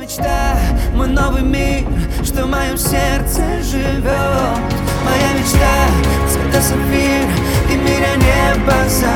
мечта, мой новый мир, что в моем сердце живет. Моя мечта, цвета сапфир, и миря небо за